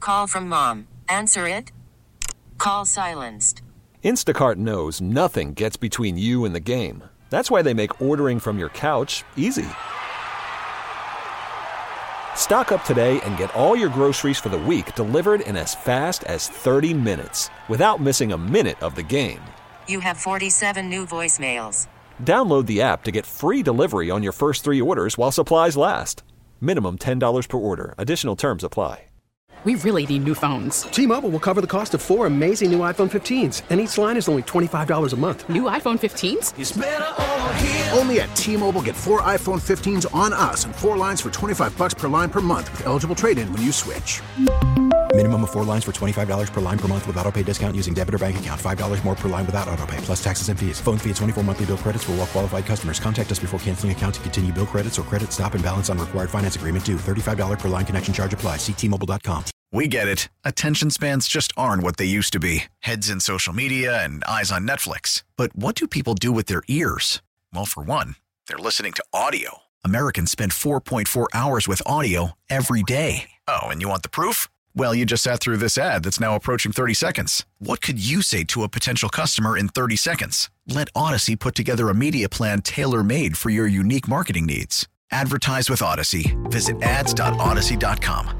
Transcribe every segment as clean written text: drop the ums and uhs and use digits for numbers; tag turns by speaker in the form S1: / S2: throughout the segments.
S1: Call from mom. Answer it. Call silenced.
S2: Instacart knows nothing gets between you and the game. That's why they make ordering from your couch easy. Stock up today and get all your groceries for the week delivered in as fast as 30 minutes without missing a minute of the game.
S1: You have 47 new voicemails.
S2: Download the app to get free delivery on your first 3 orders while supplies last. Minimum $10 per order. Additional terms apply.
S3: We really need new phones.
S4: T-Mobile will cover the cost of 4 amazing new iPhone 15s, and each line is only $25 a month.
S3: New iPhone 15s?
S5: It's better over here. Only at T-Mobile, get 4 iPhone 15s on us and 4 lines for $25 per line per month with eligible trade-in when you switch.
S6: Minimum of 4 lines for $25 per line per month with autopay discount using debit or bank account. $5 more per line without autopay, plus taxes and fees. Phone fee at 24 monthly bill credits for well-qualified customers. Contact us before canceling account to continue bill credits or credit stop and balance on required finance agreement due. $35 per line connection charge applies. See T-Mobile.com.
S7: We get it. Attention spans just aren't what they used to be. Heads in social media and eyes on Netflix. But what do people do with their ears? Well, for one, they're listening to audio. Americans spend 4.4 hours with audio every day. Oh, and you want the proof? Well, you just sat through this ad that's now approaching 30 seconds. What could you say to a potential customer in 30 seconds? Let Odyssey put together a media plan tailor-made for your unique marketing needs. Advertise with Odyssey. Visit ads.odyssey.com.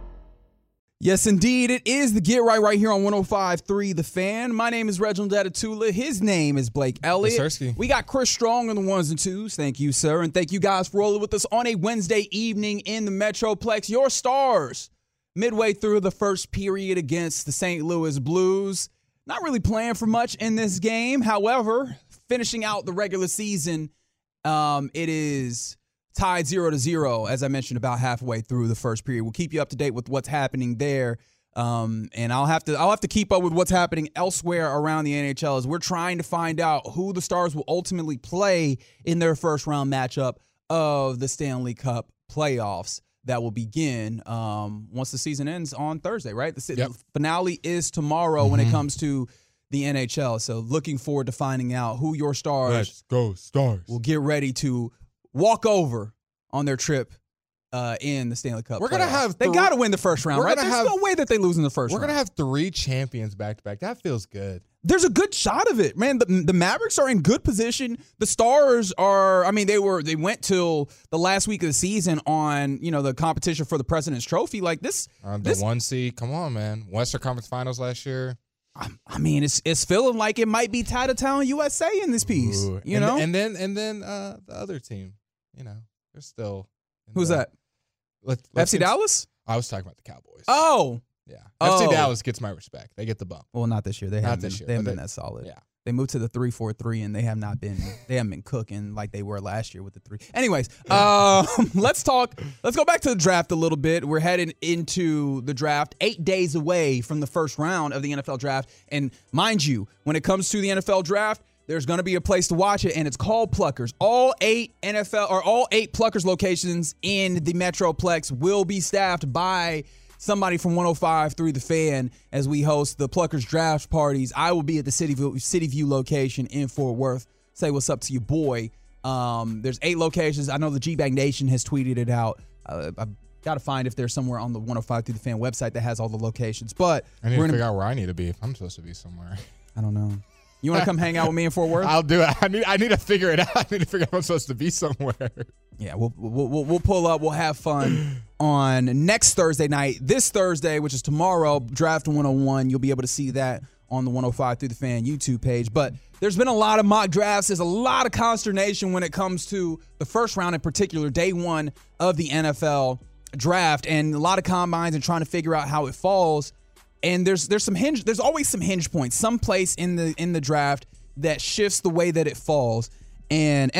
S8: Yes, indeed. It is the Get Right here on 105.3 The Fan. My name is Reginald Atatula. His name is Blake Elliott. We got Chris Strong on the ones and twos. Thank you, sir. And thank you guys for rolling with us on a Wednesday evening in the Metroplex. Your Stars, midway through the first period against the St. Louis Blues. Not really playing for much in this game. However, finishing out the regular season, it is tied 0-0, as I mentioned, about halfway through the first period. We'll keep you up to date with what's happening there, and I'll have to keep up with what's happening elsewhere around the NHL as we're trying to find out who the Stars will ultimately play in their first round matchup of the Stanley Cup playoffs that will begin once the season ends on Thursday. Right, the finale is tomorrow when it comes to the NHL. So looking forward to finding out who your Stars.
S9: Let's go Stars.
S8: Will get ready to walk over on their trip in the Stanley Cup.
S9: We're gonna have
S8: they got to win the first round, right? There's no way that they lose in the first round.
S9: We're gonna have 3 champions back to back. That feels good.
S8: There's a good shot of it, man. The Mavericks are in good position. The Stars are. I mean, they went till the last week of the season on the competition for the President's Trophy. Like this,
S9: the 1 seed. Come on, man. Western Conference Finals last year.
S8: I mean, it's feeling like it might be Titletown USA in this piece.
S9: Ooh. And then the other team. They're still.
S8: Who's that? FC Dallas?
S9: I was talking about the Cowboys.
S8: Oh.
S9: Yeah. FC Dallas gets my respect. They get the bump.
S8: Well, not this year. They haven't been that solid. Yeah. They moved to the 3-4-3, and they haven't been cooking like they were last year with the 3. Anyways, let's go back to the draft a little bit. We're heading into the draft 8 days away from the first round of the NFL draft. And mind you, when it comes to the NFL draft, there's going to be a place to watch it, and it's called Pluckers. All 8 Pluckers locations in the Metroplex will be staffed by somebody from 105.3 The Fan as we host the Pluckers draft parties. I will be at the City View location in Fort Worth. Say what's up to your boy. There's 8 locations. I know the G-Bag Nation has tweeted it out. I've got to find if there's somewhere on the 105.3 The Fan website that has all the locations. But
S9: I need to figure out where I need to be if I'm supposed to be somewhere.
S8: I don't know. You want to come hang out with me in Fort Worth?
S9: I'll do it. I need to figure it out. I need to figure out if I'm supposed to be somewhere.
S8: Yeah, we'll pull up. We'll have fun on next Thursday night. This Thursday, which is tomorrow, Draft 101. You'll be able to see that on the 105.3 The Fan YouTube page. But there's been a lot of mock drafts. There's a lot of consternation when it comes to the first round in particular, day 1 of the NFL draft, and a lot of combines and trying to figure out how it falls. And there's always some hinge points, some place in the draft that shifts the way that it falls. And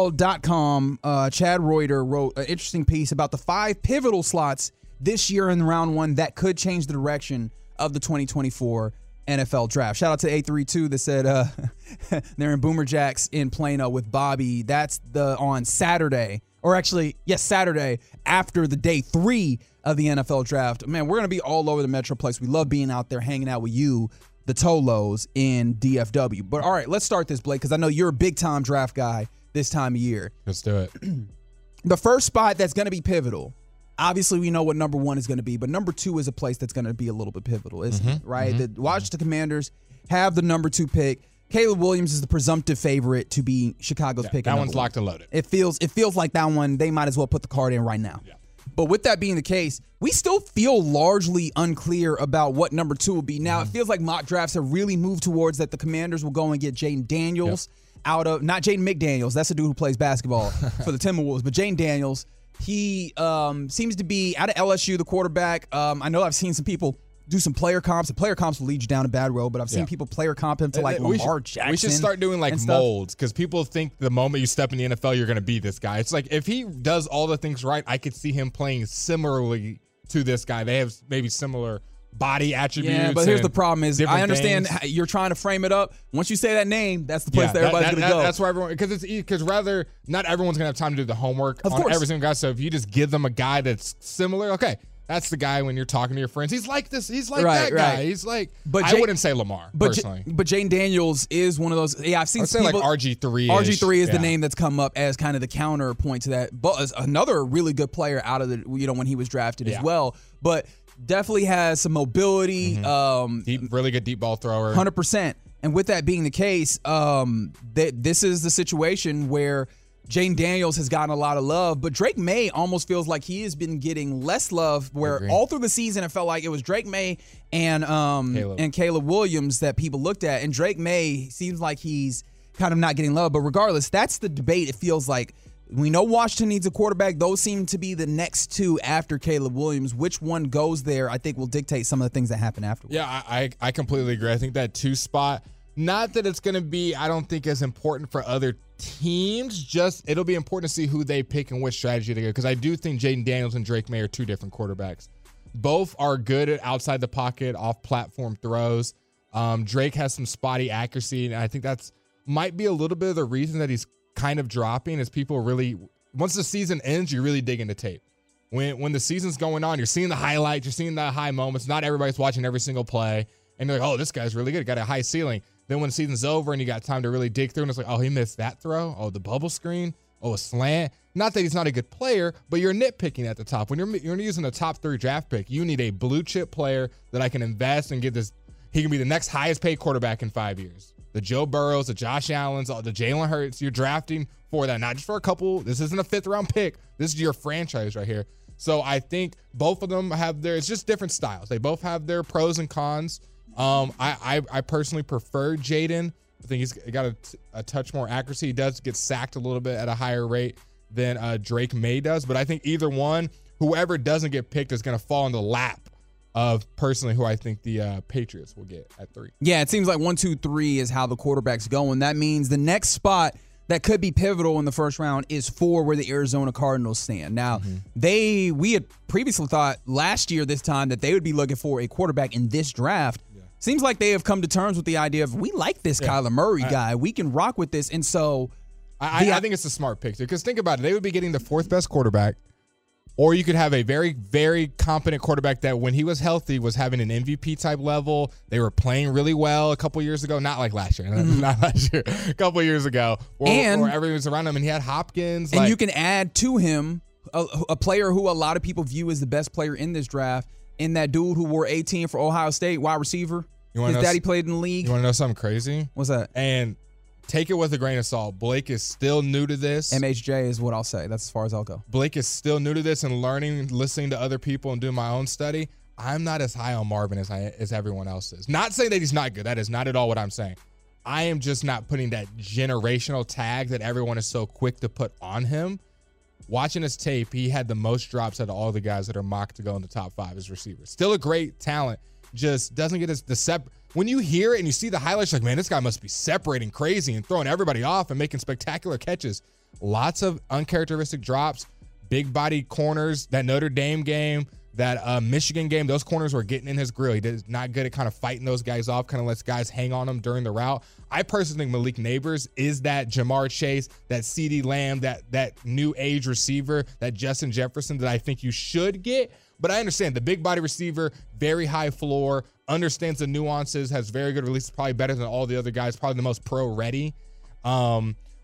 S8: NFL.com, Chad Reuter wrote an interesting piece about the 5 pivotal slots this year in round 1 that could change the direction of the 2024 NFL draft. Shout out to 832 that said they're in Boomer Jacks in Plano with Bobby. That's on Saturday. Or actually, yes, Saturday after the day 3 of the NFL draft. Man, we're going to be all over the Metroplex. We love being out there hanging out with you, the Tolos in DFW. But all right, let's start this, Blake, because I know you're a big-time draft guy this time of year.
S9: Let's do it.
S8: The first spot that's going to be pivotal obviously we know what number 1 is going to be, but number 2 is a place that's going to be a little bit pivotal, isn't it? Right? The Washington Commanders have the number 2 pick. Caleb Williams is the presumptive favorite to be Chicago's pick.
S9: That one's locked and loaded.
S8: It feels like that one, they might as well put the card in right now.
S9: Yeah.
S8: But with that being the case, we still feel largely unclear about what number 2 will be. Now, it feels like mock drafts have really moved towards that the Commanders will go and get Jaden Daniels out of, not Jaden McDaniels, that's the dude who plays basketball for the Timberwolves, but Jaden Daniels. He seems to be out of LSU, the quarterback. I know I've seen some people do some player comps. The player comps will lead you down a bad road, but I've seen people player comp him to like Lamar Jackson.
S9: We should start doing like molds because people think the moment you step in the NFL, you're going to be this guy. It's like if he does all the things right, I could see him playing similarly to this guy. They have maybe similar body attributes.
S8: Yeah, but here's the problem is I understand you're trying to frame it up. Once you say that name, that's the place that everybody's going to go.
S9: That's where everyone, because rather not everyone's going to have time to do the homework on every single guy. So if you just give them a guy that's similar, okay. That's the guy when you're talking to your friends. He's like this. He's like that guy. He's like, I wouldn't say Lamar, personally.
S8: But Jaden Daniels is one of those. Yeah, I've seen
S9: some people. Like RG3.
S8: RG3 is the name that's come up as kind of the counterpoint to that. But another really good player out of the, when he was drafted as well. But definitely has some mobility.
S9: Really good deep ball thrower.
S8: 100%. And with that being the case, this is the situation where Jaden Daniels has gotten a lot of love, but Drake May almost feels like he has been getting less love, where all through the season it felt like it was Drake May and Caleb Williams that people looked at, and Drake May seems like he's kind of not getting love. But regardless, that's the debate. It feels like we know Washington needs a quarterback. Those seem to be the next 2 after Caleb Williams. Which one goes there, I think, will dictate some of the things that happen afterwards.
S9: Yeah, I completely agree. I think that 2 spot, not that it's going to be, I don't think, as important for other teams, just it'll be important to see who they pick and which strategy they go, because I do think Jaden Daniels and Drake May are 2 different quarterbacks. Both are good at outside the pocket, off-platform throws. Drake has some spotty accuracy, and I think that's might be a little bit of the reason that he's kind of dropping, is people really, once the season ends, you really dig into tape. When the season's going on, you're seeing the highlights, you're seeing the high moments. Not everybody's watching every single play, and you're like, oh, this guy's really good, got a high ceiling. Then when the season's over and you got time to really dig through, and it's like, oh, he missed that throw. Oh, the bubble screen. Oh, a slant. Not that he's not a good player, but you're nitpicking at the top. When you're using a top 3 draft pick, you need a blue chip player that I can invest and get this. He can be the next highest paid quarterback in 5 years. The Joe Burrows, the Josh Allens, the Jalen Hurts, you're drafting for that, not just for a couple. This isn't a 5th round pick. This is your franchise right here. So I think both of them have it's just different styles. They both have their pros and cons. I personally prefer Jaden. I think he's got a touch more accuracy. He does get sacked a little bit at a higher rate than Drake May does. But I think either one, whoever doesn't get picked, is going to fall in the lap of personally who I think the Patriots will get at 3.
S8: Yeah, it seems like 1, 2, 3 is how the quarterback's going. That means the next spot that could be pivotal in the first round is 4, where the Arizona Cardinals stand. Now, we had previously thought last year this time that they would be looking for a quarterback in this draft. Seems like they have come to terms with the idea of, we like this Kyler Murray guy. We can rock with this. And so
S9: I think it's a smart pick, too, because think about it. They would be getting the 4th best quarterback, or you could have a very, very competent quarterback that when he was healthy was having an MVP type level. They were playing really well a couple years ago. Not like last year. Not last year. A couple years ago. Where everyone was around him, and he had Hopkins.
S8: And you can add to him a player who a lot of people view as the best player in this draft, in that dude who wore 18 for Ohio State, wide receiver. His daddy played in the league.
S9: You want to know something crazy?
S8: What's that?
S9: And take it with a grain of salt. Blake is still new to this.
S8: MHJ is what I'll say. That's as far as I'll go.
S9: Blake is still new to this and learning, listening to other people and doing my own study. I'm not as high on Marvin as everyone else is. Not saying that he's not good. That is not at all what I'm saying. I am just not putting that generational tag that everyone is so quick to put on him. Watching his tape, he had the most drops out of all the guys that are mocked to go in the top 5 as receivers. Still a great talent, just doesn't get when you hear it and you see the highlights, you're like, man, this guy must be separating crazy and throwing everybody off and making spectacular catches. Lots of uncharacteristic drops, big body corners. That Notre Dame game, that Michigan game, those corners were getting in his grill. He is not good at kind of fighting those guys off, kind of lets guys hang on him during the route. I personally think Malik Neighbors is that Jamar Chase, that CeeDee Lamb, that new age receiver, that Justin Jefferson that I think you should get. But I understand the big body receiver, very high floor, understands the nuances, has very good releases, probably better than all the other guys, probably the most pro ready.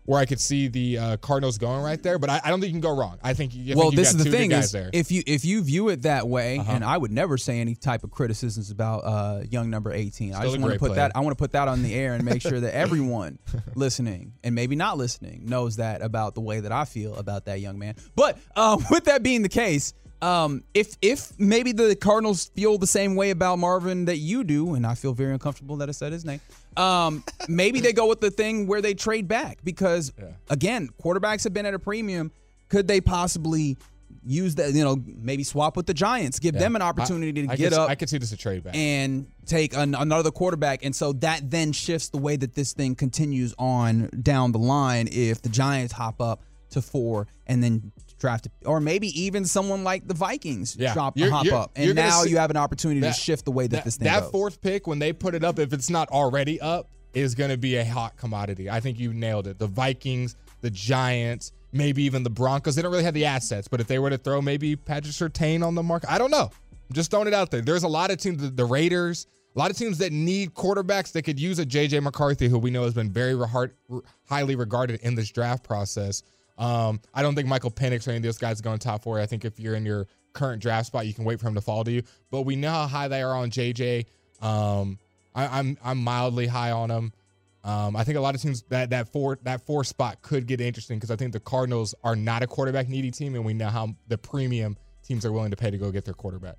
S9: where I could see the Cardinals going right there, but I don't think you can go wrong. I think you
S8: this
S9: got
S8: is the
S9: two
S8: thing
S9: good guys
S8: is
S9: there.
S8: if you view it that way, and I would never say any type of criticisms about young number 18. I just want to put that. I want to put that on the air and make sure that everyone listening and maybe not listening knows that about the way that I feel about that young man. But with that being the case, if maybe the Cardinals feel the same way about Marvin that you do, and I feel very uncomfortable that I said his name, maybe they go with the thing where they trade back because, again, quarterbacks have been at a premium. Could they possibly use that, maybe swap with the Giants, give them an opportunity to get up.
S9: I could see this a trade back.
S8: And take another quarterback. And so that then shifts the way that this thing continues on down the line if the Giants hop up to 4 and then draft, or maybe even someone like the Vikings hop up. And now you have an opportunity to shift the way that this thing goes.
S9: That 4th pick, when they put it up, if it's not already up, is going to be a hot commodity. I think you nailed it. The Vikings, the Giants, maybe even the Broncos. They don't really have the assets, but if they were to throw maybe Patrick Surtain on the market, I don't know. I'm just throwing it out there. There's a lot of teams, the Raiders, a lot of teams that need quarterbacks that could use a J.J. McCarthy, who we know has been very highly regarded in this draft process. I don't think Michael Penix or any of those guys are going top 4. I think if you're in your current draft spot, you can wait for him to fall to you. But we know how high they are on JJ. I'm mildly high on him. I think a lot of teams that four spot could get interesting because I think the Cardinals are not a quarterback needy team, and we know how the premium teams are willing to pay to go get their quarterback.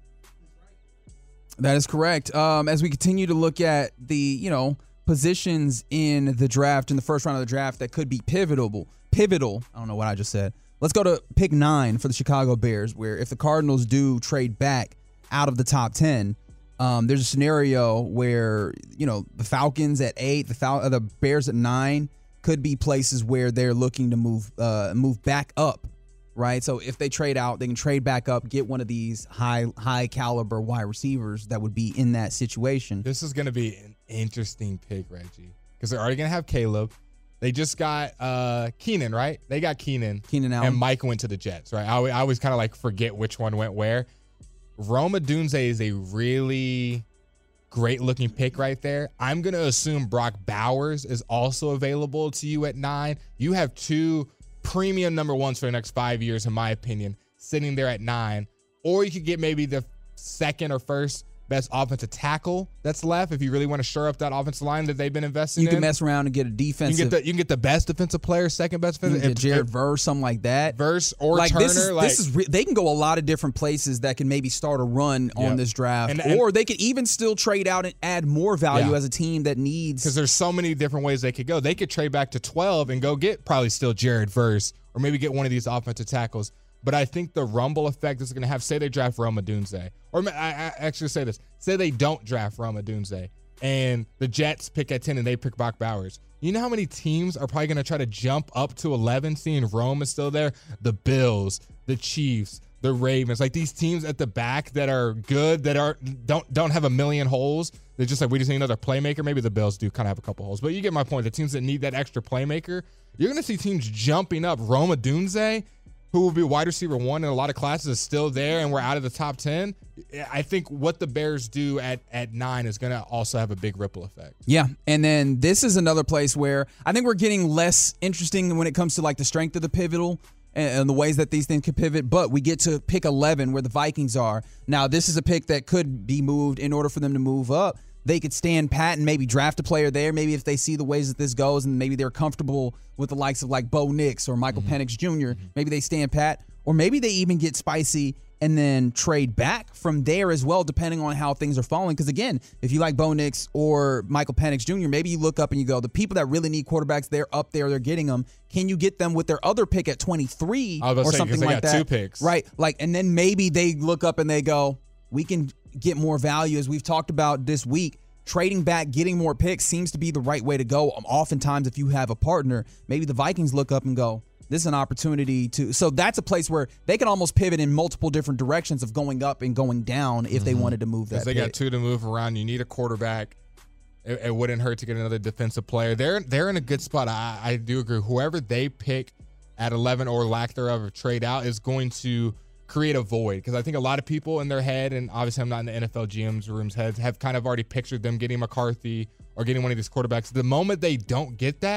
S8: That is correct. As we continue to look at the positions in the draft, in the first round of the draft that could be pivotal. I don't know what I just said. Let's go to pick 9 for the Chicago Bears, where if the Cardinals do trade back out of the top 10, there's a scenario where, the Falcons at 8, the Bears at 9 could be places where they're looking to move back up, right? So if they trade out, they can trade back up, get one of these high caliber wide receivers that would be in that situation.
S9: This is going to be an interesting pick, Reggie, because they're already going to have Caleb. They just got Keenan, right? They got Keenan
S8: Allen.
S9: And Mike went to the Jets, right? I always kind of forget which one went where. Rome Odunze is a really great-looking pick right there. I'm going to assume Brock Bowers is also available to you at 9. You have 2 premium number 1s for the next 5 years, in my opinion, sitting there at 9. Or you could get maybe the second or first best offensive tackle that's left if you really want to shore up that offensive line that they've been investing in.
S8: You can mess around and get a defensive.
S9: You can get the best defensive player, second best defensive.
S8: You can get Jared Verse, something like that.
S9: Verse or Turner.
S8: They can go a lot of different places that can maybe start a run on this draft. Or they could even still trade out and add more value as a team that needs.
S9: Because there's so many different ways they could go. They could trade back to 12 and go get probably still Jared Verse or maybe get one of these offensive tackles. But I think the rumble effect is going to have, say they draft Rome Odunze. Or I actually say this. Say they don't draft Rome Odunze and the Jets pick at 10 and they pick Brock Bowers. You know how many teams are probably going to try to jump up to 11 seeing Rome is still there? The Bills, the Chiefs, the Ravens. These teams at the back that are good, that don't have a million holes. They're just we just need another playmaker. Maybe the Bills do kind of have a couple holes. But you get my point. The teams that need that extra playmaker, you're going to see teams jumping up. Rome Odunze, who will be wide receiver 1 in a lot of classes, is still there, and we're out of the top 10. I think what the Bears do at 9 is going to also have a big ripple effect.
S8: Yeah, and then this is another place where I think we're getting less interesting when it comes to the strength of the pivotal and the ways that these things could pivot, but we get to pick 11 where the Vikings are. Now, this is a pick that could be moved in order for them to move up. They could stand pat and maybe draft a player there. Maybe if they see the ways that this goes and maybe they're comfortable with the likes of Bo Nix or Michael Penix Jr., maybe they stand pat. Or maybe they even get spicy and then trade back from there as well, depending on how things are falling. Because, again, if you like Bo Nix or Michael Penix Jr., maybe you look up and you go, the people that really need quarterbacks, they're up there, they're getting them. Can you get them with their other pick at 23 or something like that?
S9: 2 picks.
S8: Right. And then maybe they look up and they go, we can get more value, as we've talked about this week. Trading back, getting more picks seems to be the right way to go. Oftentimes, if you have a partner, maybe the Vikings look up and go, this is an opportunity to. So that's a place where they can almost pivot in multiple different directions of going up and going down if they wanted to move that.
S9: Because they got 2 to move around. You need a quarterback. It wouldn't hurt to get another defensive player. They're in a good spot. I do agree. Whoever they pick at 11 or lack thereof or trade out is going to create a void, because I think a lot of people in their head, and obviously I'm not in the NFL GM's room's heads, have kind of already pictured them getting McCarthy or getting one of these quarterbacks. The moment they don't get that,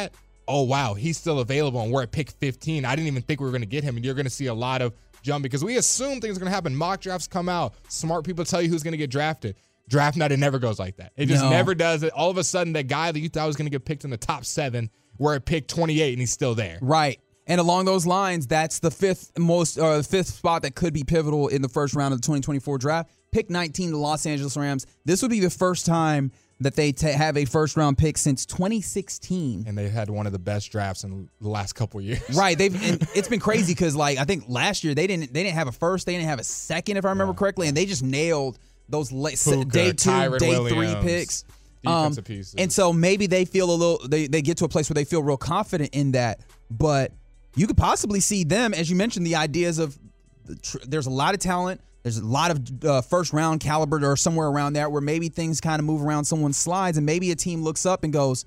S9: oh, wow, he's still available and we're at pick 15. I didn't even think we were going to get him. And you're going to see a lot of jump because we assume things are going to happen. Mock drafts come out. Smart people tell you who's going to get drafted. Draft night, it never goes like that. It just never does it. All of a sudden, that guy that you thought was going to get picked in the top 7, we're at pick 28 and he's still there.
S8: Right. And along those lines, that's the fifth spot that could be pivotal in the first round of the 2024 draft. Pick 19, the Los Angeles Rams. This would be the first time that they have a first-round pick since 2016.
S9: And they had one of the best drafts in the last couple of years.
S8: Right. And it's been crazy because, like, I think last year they didn't have a first, they didn't have a second, if I remember correctly, and they just nailed those day 2,
S9: Tyrod
S8: day
S9: Williams,
S8: 3 picks.
S9: Defensive pieces. And
S8: so maybe they feel they get to a place where they feel real confident in that. But you could possibly see them, as you mentioned, the ideas of there's a lot of talent. There's a lot of first-round caliber or somewhere around there where maybe things kind of move around someone's slides, and maybe a team looks up and goes,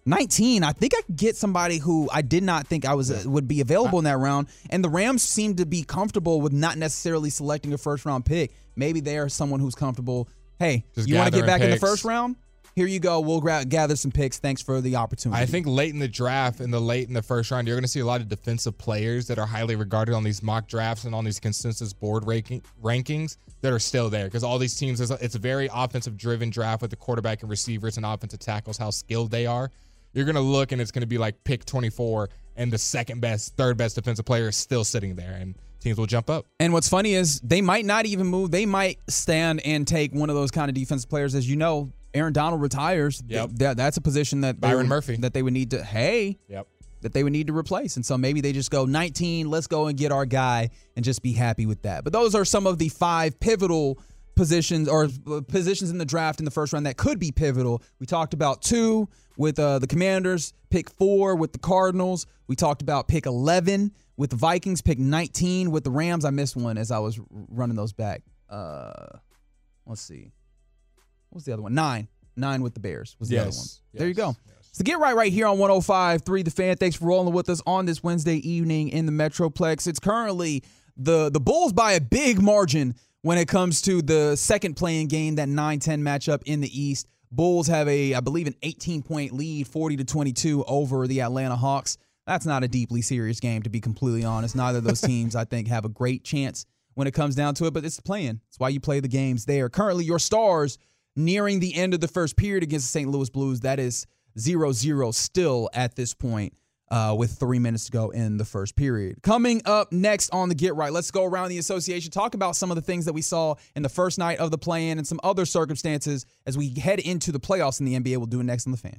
S8: 19, I think I could get somebody who I did not think would be available in that round. And the Rams seem to be comfortable with not necessarily selecting a first-round pick. Maybe they are someone who's comfortable, hey,
S9: just
S8: you want to get back
S9: picks.
S8: in the first round? Here you go. We'll gather some picks. Thanks for the opportunity.
S9: I think late in the draft, late in the first round, you're going to see a lot of defensive players that are highly regarded on these mock drafts and on these consensus board rankings that are still there because all these teams, it's a very offensive-driven draft with the quarterback and receivers and offensive tackles, how skilled they are. You're going to look, and it's going to be like pick 24, and the second best, third best defensive player is still sitting there, and teams will jump up.
S8: And what's funny is they might not even move. They might stand and take one of those kind of defensive players. As you know, Aaron Donald retires.
S9: Yep.
S8: That's a position that
S9: Byron Murphy
S8: that they would need to that they would need to replace. And so maybe they just go 19, let's go and get our guy and just be happy with that. But those are some of the 5 pivotal positions or positions in the draft in the first round that could be pivotal. We talked about 2 with the Commanders, pick 4 with the Cardinals. We talked about pick 11 with the Vikings, pick 19 with the Rams. I missed one as I was running those back. Let's see. What was the other one? 9 with the Bears was the other one. There you go. So get right here on 105.3 The Fan. Thanks for rolling with us on this Wednesday evening in the Metroplex. It's currently the Bulls by a big margin when it comes to the second playing game, that 9-10 matchup in the East. Bulls have I believe, an 18-point lead, 40-22 over the Atlanta Hawks. That's not a deeply serious game, to be completely honest. Neither of those teams, I think, have a great chance when it comes down to it, but it's playing. It's why you play the games there. Currently, your Stars nearing the end of the first period against the St. Louis Blues. That is 0-0 still at this point with 3 minutes to go in the first period. Coming up next on the Get Right, let's go around the association, talk about some of the things that we saw in the first night of the play-in and some other circumstances as we head into the playoffs in the NBA. We'll do it next on The Fan.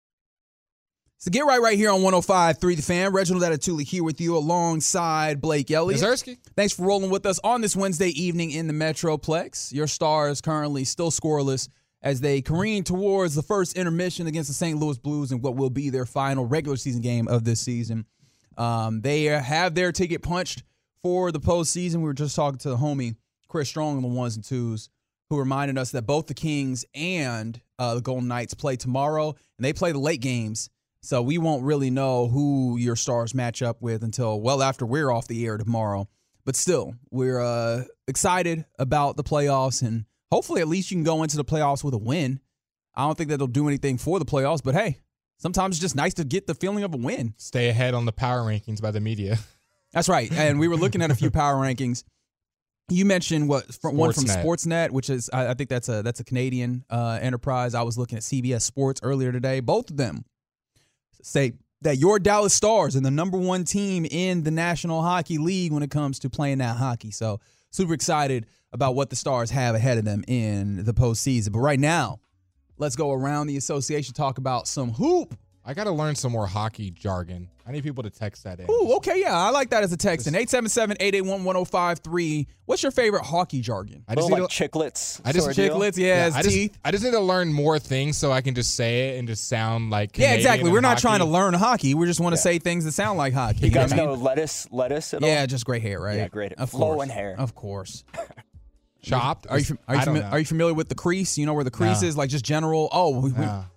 S8: So Get Right here on 105.3 The Fan. Reginald Atatuli here with you alongside Blake Elliott.
S9: Zazersky.
S8: Thanks for rolling with us on this Wednesday evening in the Metroplex. Your Stars currently still scoreless as they careen towards the first intermission against the St. Louis Blues in what will be their final regular season game of this season. They have their ticket punched for the postseason. We were just talking to the homie Chris Strong on the 1s and 2s, who reminded us that both the Kings and the Golden Knights play tomorrow, and they play the late games. So we won't really know who your Stars match up with until well after we're off the air tomorrow. But still, we're excited about the playoffs, and hopefully at least you can go into the playoffs with a win. I don't think that'll do anything for the playoffs, but hey, sometimes it's just nice to get the feeling of a win.
S9: Stay ahead on the power rankings by the media.
S8: That's right. And we were looking at a few power rankings. You mentioned one from Sportsnet, which is I think that's a Canadian enterprise. I was looking at CBS Sports earlier today. Both of them say that your Dallas Stars are the number 1 team in the National Hockey League when it comes to playing that hockey. So super excited about what the Stars have ahead of them in the postseason. But right now, let's go around the association, talk about some hoop.
S9: I got to learn some more hockey jargon. I need people to text that in.
S8: Ooh, okay, yeah, I like that as a text. 877-881-1053. What's your favorite hockey jargon?
S10: I just need chiclets.
S8: Chiclets, yeah, teeth.
S9: I just need to learn more things so I can just say it and just sound like Canadian.
S8: Yeah, exactly. We're not
S9: hockey.
S8: trying to learn hockey. We just want to say things that sound like hockey.
S10: You guys know lettuce at all?
S8: Yeah, just gray hair, right?
S10: Yeah, great.
S8: Of
S10: Flowing
S8: course.
S10: hair.
S8: Of course.
S9: Chopped?
S8: Are you familiar with the crease? You know where the crease is? Like just general.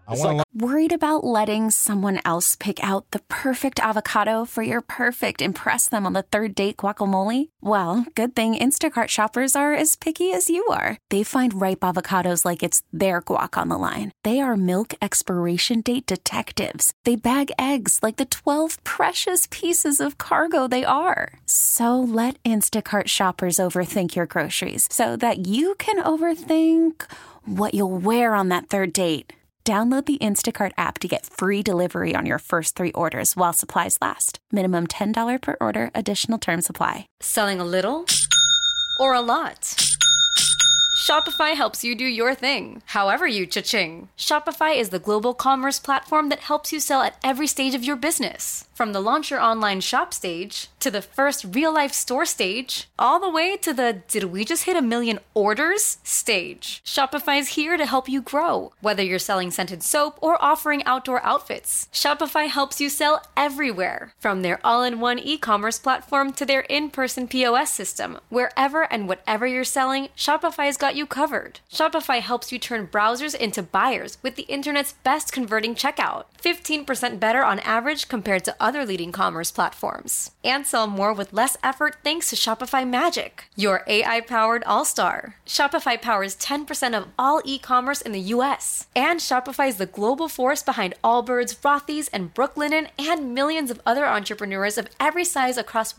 S11: Worried about letting someone else pick out the perfect avocado for your perfect impress them on the third date guacamole? Well, good thing Instacart shoppers are as picky as you are. They find ripe avocados like it's their guac on the line. They are milk expiration date detectives. They bag eggs like the 12 precious pieces of cargo they are. So let Instacart shoppers overthink your groceries so that you can overthink what you'll wear on that third date. Download the Instacart app to get free delivery on your first 3 orders while supplies last. Minimum $10 per order. Additional terms apply.
S12: Selling a little or a lot? Shopify helps you do your thing, however you cha-ching. Shopify is the global commerce platform that helps you sell at every stage of your business. From the launch your online shop stage, to the first real-life store stage, all the way to the did we just hit 1 million orders stage. Shopify's here to help you grow. Whether you're selling scented soap or offering outdoor outfits, Shopify helps you sell everywhere. From their all-in-one e-commerce platform to their in-person POS system, wherever and whatever you're selling, Shopify's got you covered. Shopify helps you turn browsers into buyers with the internet's best converting checkout. 15% better on average compared to other leading commerce platforms. And sell more with less effort thanks to Shopify Magic, your AI-powered all-star. Shopify powers 10% of all e-commerce in the U.S. And Shopify is the global force behind Allbirds, Rothy's, and Brooklinen, and millions of other entrepreneurs of every size across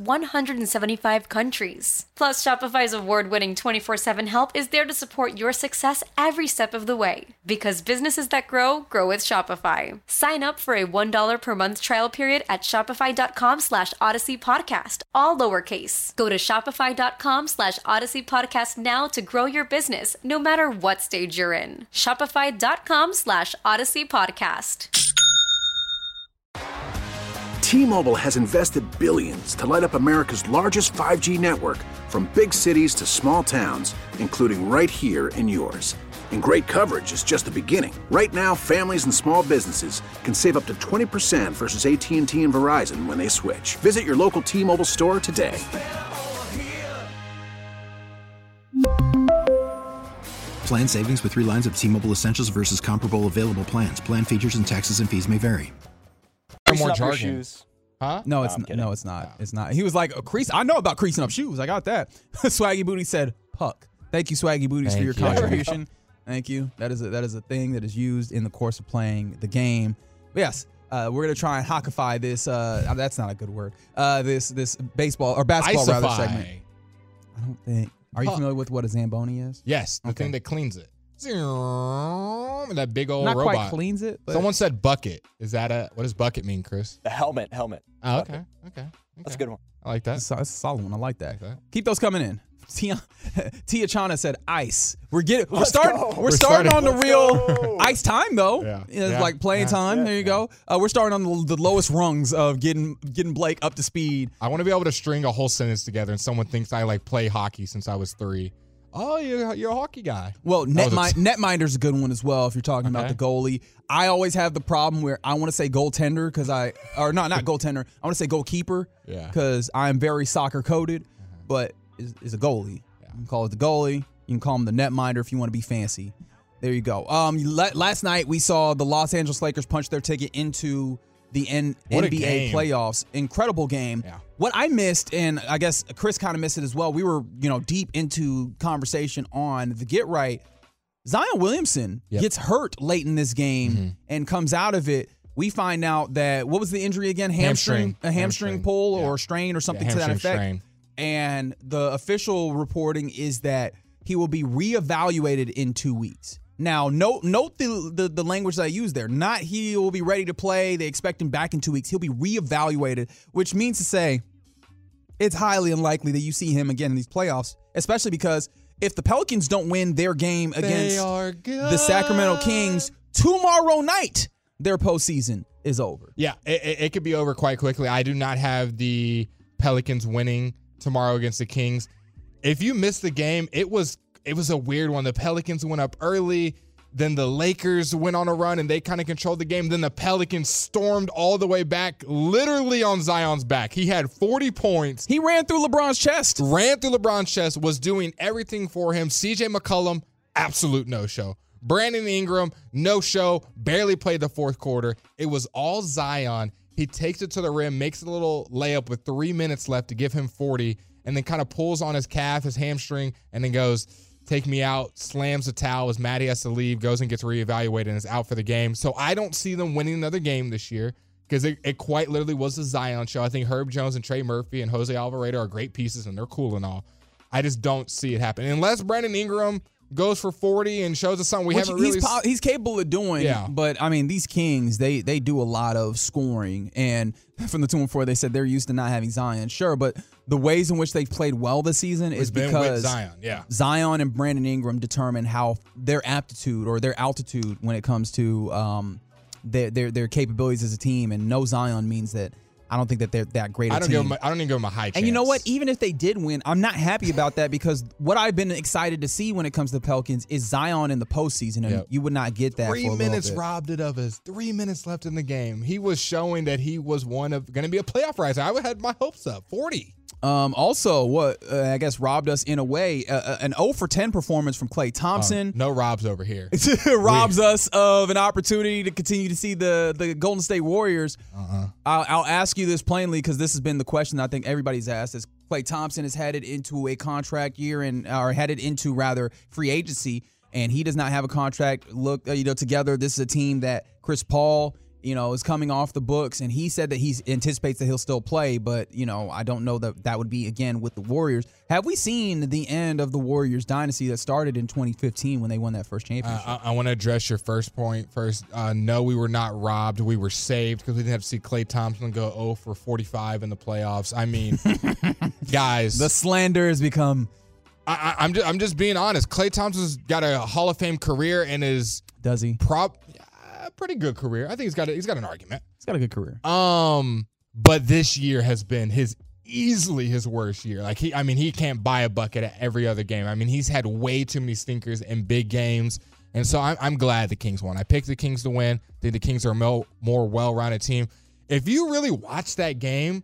S12: 175 countries. Plus, Shopify's award-winning 24/7 help is there to support your success every step of the way. Because businesses that grow, grow with Shopify. Sign up for a $1 per month trial period at shopify.com/Odyssey Podcast, all lowercase. Go to shopify.com/Odyssey Podcast now to grow your business, no matter what stage you're in. Shopify.com/Odyssey Podcast.
S5: T-Mobile has invested billions to light up America's largest 5G network, from big cities to small towns, including right here in yours. And great coverage is just the beginning. Right now, families and small businesses can save up to 20% versus AT&T and Verizon when they switch. Visit your local T-Mobile store today.
S6: Plan savings with 3 lines of T-Mobile Essentials versus comparable available plans. Plan features and taxes and fees may vary.
S10: More jargon.
S8: Huh? No, it's not. No, it's not. It's not. He was like, crease. I know about creasing up shoes. I got that. Swaggy Booty said, puck. Thank you, Swaggy Booties, for your contribution. Thank you. That is a thing that is used in the course of playing the game. But yes, we're gonna try and hockify this. That's not a good word. This baseball or basketball rather segment. I don't think. Are you familiar with what a Zamboni is?
S9: Yes, the thing that cleans it. That big old
S8: Not
S9: robot.
S8: quite cleans it. But
S9: Someone said bucket. Is that what does bucket mean, Chris?
S10: The helmet.
S9: Oh, okay.
S10: That's a good one.
S9: I like that.
S8: That's a solid one. I like that. Keep those coming in. Tia Chana said ice. We're starting on the real ice time though.
S9: Yeah.
S8: It's like playing time. There you go. We're starting on the lowest rungs of getting Blake up to speed.
S9: I want to be able to string a whole sentence together and someone thinks I like play hockey since I was 3. Oh, you're a hockey guy.
S8: Well, netminder's a good one as well if you're talking about the goalie. I always have the problem where I want to say goaltender not goaltender. I want to say goalkeeper because I'm very soccer coded, but is a goalie. You can call it the goalie. You can call him the netminder if you want to be fancy. There you go. Last night we saw the Los Angeles Lakers punch their ticket into the NBA playoffs. Incredible game. Yeah. What I missed, and I guess Chris kind of missed it as well, we were deep into conversation on the get right. Zion Williamson gets hurt late in this game and comes out of it. We find out that, what was the injury again? Hamstring pull or strain or something to that effect. Strain. And the official reporting is that he will be reevaluated in 2 weeks. Now, note the language that I use there. Not he will be ready to play. They expect him back in 2 weeks. He'll be reevaluated, which means to say it's highly unlikely that you see him again in these playoffs, especially because if the Pelicans don't win their game against the Sacramento Kings tomorrow night, their postseason is over.
S9: Yeah, it could be over quite quickly. I do not have the Pelicans winning tomorrow against the Kings. If you missed the game, it was a weird one. The Pelicans went up early, then the Lakers went on a run and they kind of controlled the game. Then the Pelicans stormed all the way back, literally on Zion's back. He had 40 points.
S8: He ran through LeBron's chest.
S9: Was doing everything for him. CJ McCollum, absolute no-show. Brandon Ingram, no show, barely played the fourth quarter. It was all Zion. He takes it to the rim, makes a little layup with 3 minutes left to give him 40, and then kind of pulls on his calf, his hamstring, and then goes, take me out, slams the towel as Matty has to leave, goes and gets reevaluated and is out for the game. So I don't see them winning another game this year because it quite literally was the Zion show. I think Herb Jones and Trey Murphy and Jose Alvarado are great pieces, and they're cool and all. I just don't see it happening. Unless Brandon Ingram goes for 40 and shows us something we haven't really seen.
S8: He's capable of doing.
S9: Yeah.
S8: But, I mean, these Kings, they do a lot of scoring. And from the 2-4, they said they're used to not having Zion. Sure, but the ways in which they've played well this season is because Zion and Brandon Ingram determine how their aptitude or their altitude when it comes to their capabilities as a team. And no Zion means that I don't think that they're that great a team.
S9: I don't even give them a high chance.
S8: And you know what? Even if they did win, I'm not happy about that because what I've been excited to see when it comes to the Pelicans is Zion in the postseason, and you would not get that
S9: 3 minutes robbed it of us. 3 minutes left in the game. He was showing that he was going to be a playoff riser. I had my hopes up. 40.
S8: Also, what I guess robbed us in a way, an 0 for 10 performance from Klay Thompson.
S9: No Robs over here.
S8: Robs us of an opportunity to continue to see the Golden State Warriors. I'll ask you this plainly because this has been the question I think everybody's asked: is Klay Thompson is headed into a contract year or headed into rather free agency, and he does not have a contract. Look, together, this is a team that Chris Paul, is coming off the books, and he said that he anticipates that he'll still play, but, I don't know that would be, again, with the Warriors. Have we seen the end of the Warriors dynasty that started in 2015 when they won that first championship?
S9: I want to address your first point first. No, we were not robbed. We were saved because we didn't have to see Klay Thompson go 0 for 45 in the playoffs. I mean, guys.
S8: The slander has become...
S9: I'm just being honest. Klay Thompson's got a Hall of Fame career and is...
S8: Does he?
S9: Pretty good career. I think he's got an argument.
S8: He's got a good career.
S9: But this year has been easily his worst year. Like he can't buy a bucket at every other game. I mean, he's had way too many stinkers in big games. And so I'm glad the Kings won. I picked the Kings to win. I think the Kings are a more well-rounded team. If you really watch that game,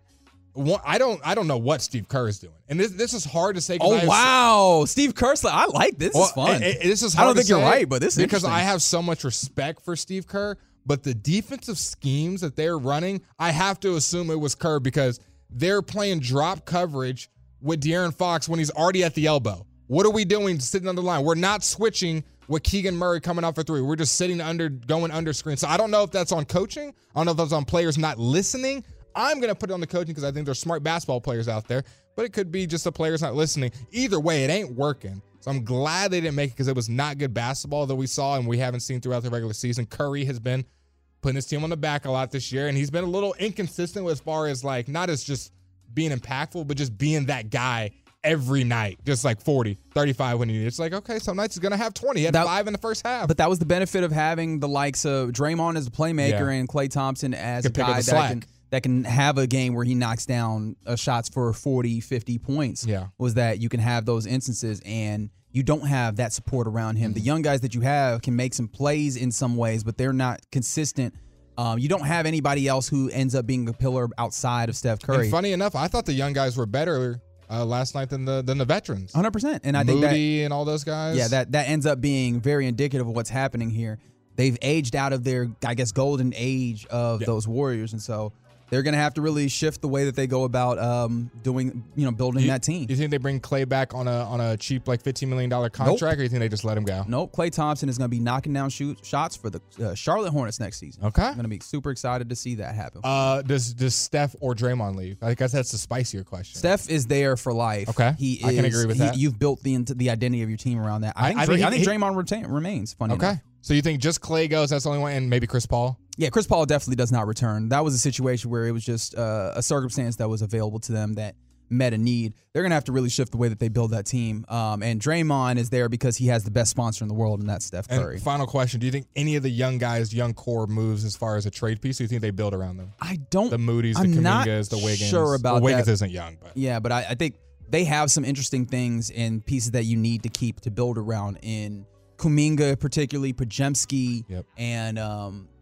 S9: I don't know what Steve Kerr is doing. And this is hard to say.
S8: Oh, wow. Steve Kerr, I like this. This is fun.
S9: This is hard
S8: I don't think you're right, but this is
S9: because I have so much respect for Steve Kerr. But the defensive schemes that they're running, I have to assume it was Kerr because they're playing drop coverage with De'Aaron Fox when he's already at the elbow. What are we doing sitting on the line? We're not switching with Keegan Murray coming off for three. We're just going under screen. So I don't know if that's on coaching. I don't know if that's on players not listening. I'm going to put it on the coaching because I think there's smart basketball players out there, but it could be just the players not listening. Either way, it ain't working. So I'm glad they didn't make it because it was not good basketball that we saw and we haven't seen throughout the regular season. Curry has been putting his team on the back a lot this year, and he's been a little inconsistent as far as like not as just being impactful, but just being that guy every night, just like 40, 35 when he needs. It's like, okay, some nights he's going to have 20. He had 5 in the first half.
S8: But that was the benefit of having the likes of Draymond as a playmaker and Klay Thompson as a guy that can have a game where he knocks down shots for 40, 50 points.
S9: Yeah.
S8: Was that you can have those instances and you don't have that support around him. The young guys that you have can make some plays in some ways, but they're not consistent. You don't have anybody else who ends up being a pillar outside of Steph Curry.
S9: And funny enough, I thought the young guys were better last night than the veterans.
S8: 100%. And I think
S9: Moody and all those guys.
S8: Yeah, that ends up being very indicative of what's happening here. They've aged out of their, I guess, golden age of those Warriors, and so they're going to have to really shift the way that they go about building that team.
S9: You think they bring Klay back on a cheap, like $15 million contract, or you think they just let him go?
S8: Nope. Klay Thompson is going to be knocking down shots for the Charlotte Hornets next season.
S9: Okay.
S8: I'm going to be super excited to see that happen.
S9: Does Steph or Draymond leave? I guess that's the spicier question.
S8: Steph is there for life.
S9: Okay. I can agree with that.
S8: You've built the identity of your team around that. I think Draymond remains. Funny enough.
S9: So you think just Klay goes, that's the only one, and maybe Chris Paul?
S8: Yeah, Chris Paul definitely does not return. That was a situation where it was just a circumstance that was available to them that met a need. They're going to have to really shift the way that they build that team. And Draymond is there because he has the best sponsor in the world, and that's Steph Curry.
S9: And final question, do you think any of the young guys, young core moves as far as a trade piece, or do you think they build around them?
S8: I don't.
S9: The Moody's, the Kumingas, the Wiggins.
S8: Sure about that.
S9: Wiggins isn't young. But.
S8: Yeah, but I think they have some interesting things and pieces that you need to keep to build around in Kuminga, particularly Podziemski, and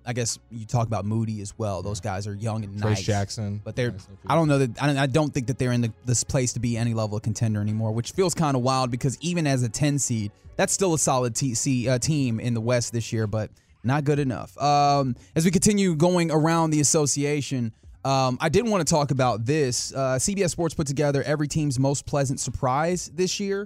S8: I guess you talk about Moody as well. Those guys are young and
S9: Trace
S8: nice.
S9: Jackson.
S8: But I don't know that. I don't think that they're in this place to be any level of contender anymore, which feels kind of wild because even as a 10 seed, that's still a solid team in the West this year, but not good enough. As we continue going around the association, I did want to talk about this. CBS Sports put together every team's most pleasant surprise this year.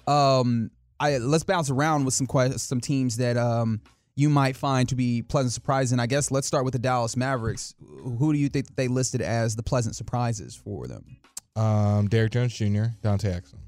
S8: Let's bounce around with some teams that you might find to be pleasant surprises. And I guess let's start with the Dallas Mavericks. Who do you think that they listed as the pleasant surprises for them?
S9: Derrick Jones Jr., Dante Exum.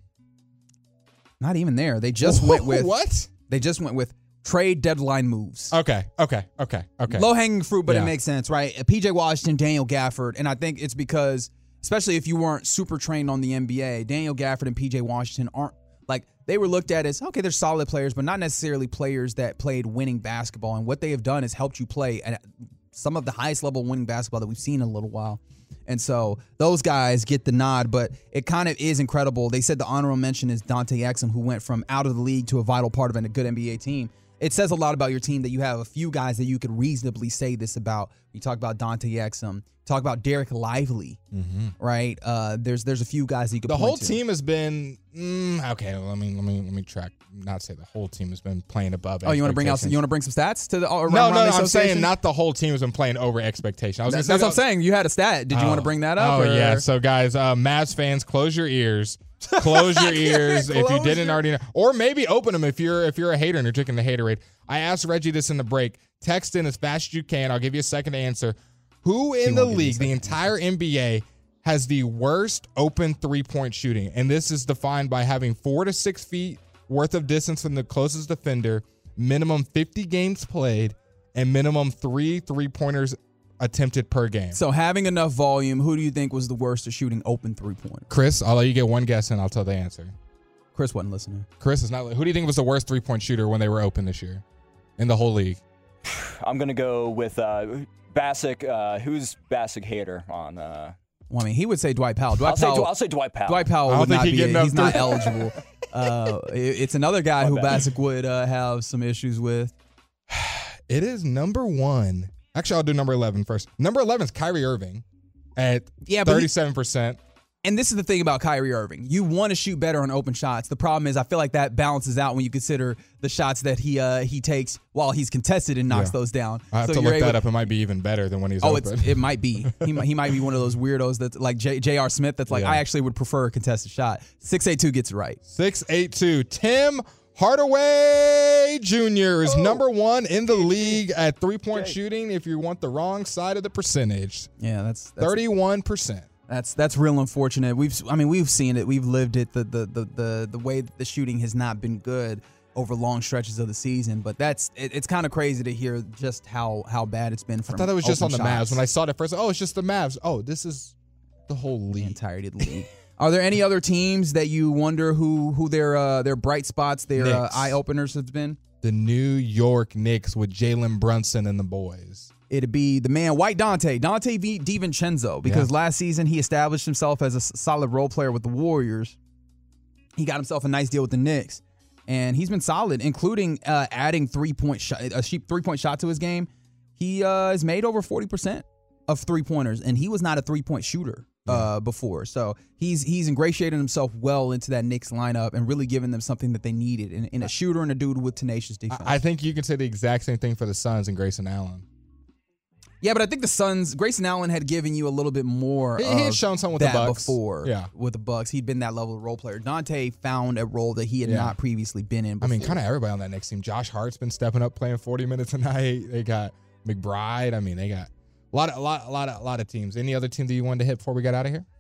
S8: Not even there. They just went with
S9: what?
S8: They just went with trade deadline moves.
S9: Okay.
S8: Low-hanging fruit, but it makes sense, right? PJ Washington, Daniel Gafford, and I think it's because, especially if you weren't super trained on the NBA, Daniel Gafford and PJ Washington aren't, like, they were looked at as, okay, they're solid players, but not necessarily players that played winning basketball. And what they have done is helped you play at some of the highest level winning basketball that we've seen in a little while. And so those guys get the nod, but it kind of is incredible. They said the honorable mention is Dante Exum, who went from out of the league to a vital part of a good NBA team. It says a lot about your team that you have a few guys that you could reasonably say this about. You talk about Dante Exum, talk about Derek Lively, right? There's a few guys that you could.
S9: The
S8: point
S9: whole
S8: to.
S9: team has been okay. Let me track. Not say the whole team has been playing above.
S8: Oh, you want to bring some stats to the
S9: No. I'm saying not the whole team has been playing over expectation.
S8: That's what I'm saying. You had a stat. Did you want to bring that up?
S9: Oh yeah. So guys, Mavs fans, close your ears. Close your ears if you didn't already know, or maybe open them if you're a hater and you're drinking the haterade. I asked Reggie this in the break. Text in as fast as you can. I'll give you a second to answer. Who in the league, the entire NBA, has the worst open three-point shooting? And this is defined by having 4 to 6 feet worth of distance from the closest defender, minimum 50 games played, and minimum 3 3-pointers attempted per game.
S8: So having enough volume, who do you think was the worst at shooting open three-point?
S9: Chris, I'll let you get one guess and I'll tell the answer.
S8: Chris wasn't listening.
S9: Chris is not. Who do you think was the worst three-point shooter when they were open this year in the whole league?
S10: I'm going to go with Bassick. Who's Bassick hater on?
S8: Well, I mean, he would say Dwight Powell.
S10: I'll say Dwight Powell.
S8: Dwight Powell would not be. He's not eligible. It's another guy who Bassick would have some issues with.
S9: It is number 1. Actually, I'll do number 11 first. Number 11 is Kyrie Irving at 37%.
S8: And this is the thing about Kyrie Irving. You want to shoot better on open shots. The problem is I feel like that balances out when you consider the shots that he takes while he's contested and knocks those down.
S9: I have to look that up. It might be even better than when he's open.
S8: It might be. He might be one of those weirdos that's like J.R. Smith that's like, I actually would prefer a contested shot. 6'8" gets it right.
S9: 6'8". Tim Hardaway Jr. is number 1 in the league at three-point shooting if you want the wrong side of the percentage.
S8: Yeah, that's
S9: 31%.
S8: That's real unfortunate. We've seen it. We've lived it. The way that the shooting has not been good over long stretches of the season, but it's kind of crazy to hear just how bad it's been.
S9: I thought it was just on the Mavs. When I saw it at first, it's just the Mavs. Oh, this is the whole league.
S8: The entirety of the league. Are there any other teams that you wonder who their bright spots, their eye openers have been?
S9: The New York Knicks with Jalen Brunson and the boys.
S8: It'd be the man, White Dante DiVincenzo, because last season he established himself as a solid role player with the Warriors. He got himself a nice deal with the Knicks, and he's been solid, including adding a cheap three-point shot to his game. He has made over 40% of three-pointers, and he was not a three-point shooter before. So he's ingratiated himself well into that Knicks lineup and really given them something that they needed in a shooter and a dude with tenacious defense.
S9: I think you can say the exact same thing for the Suns and Grayson Allen.
S8: Yeah, but I think the Suns, Grayson Allen had given you a little bit more
S9: he had shown something with
S8: that
S9: the Bucks
S8: before. Yeah. With the Bucks. He'd been that level of role player. Dante found a role that he had not previously been in before.
S9: I mean, kind of everybody on that Knicks team. Josh Hart's been stepping up, playing 40 minutes a night. They got McBride. I mean, they got a lot of teams. Any other team that you wanted to hit before we got out of here?